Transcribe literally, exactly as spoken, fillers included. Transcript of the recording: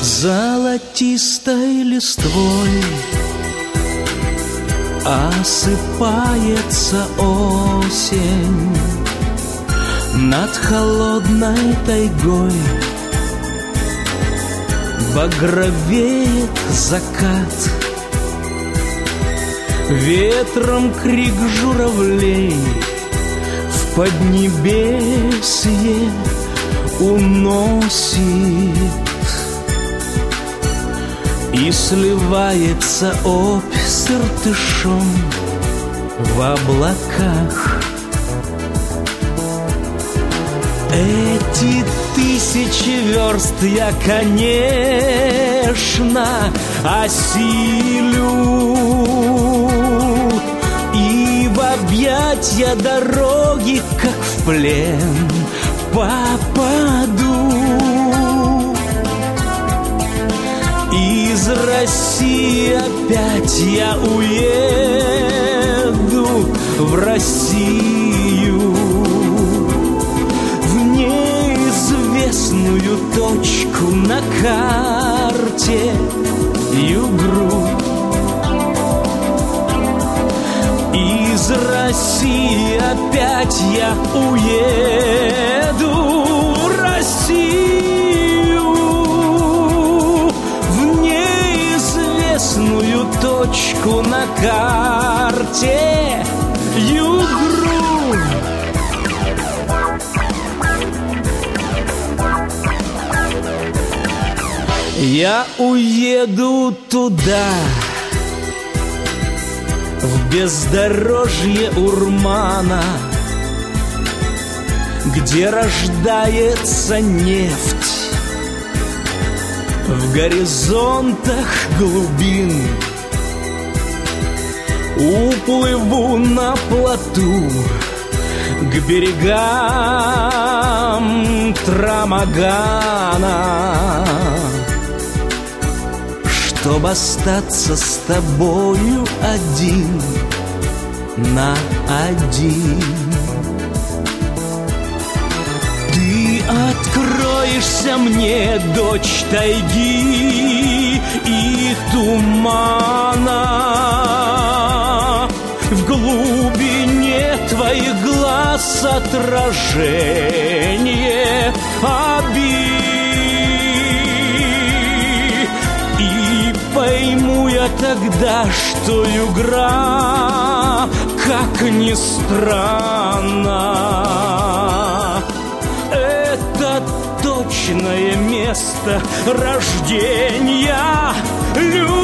Золотистой листвой осыпается осень над холодной тайгой. Багровеет закат, ветром крик журавлей в поднебесье уносит, и сливается опь с иртышом в облаках. Эти тысячи верст я, конечно, осилю, и в объятья дороги, как в плен, попаду. Из России опять я уеду в Россию, в неизвестную точку на карте Югру. Из России опять я уеду в Россию, в неизвестную точку на карте Югру. Я уеду туда, в бездорожье Урмана, где рождается нефть в горизонтах глубин. Уплыву на плоту к берегам Трамагана, чтоб остаться с тобою один на один. Ты откроешься мне, дочь тайги и тумана, в глубине твоих глаз отражение обид. И пойму я тогда, что Югра, как ни странно, это точное место рождения любви.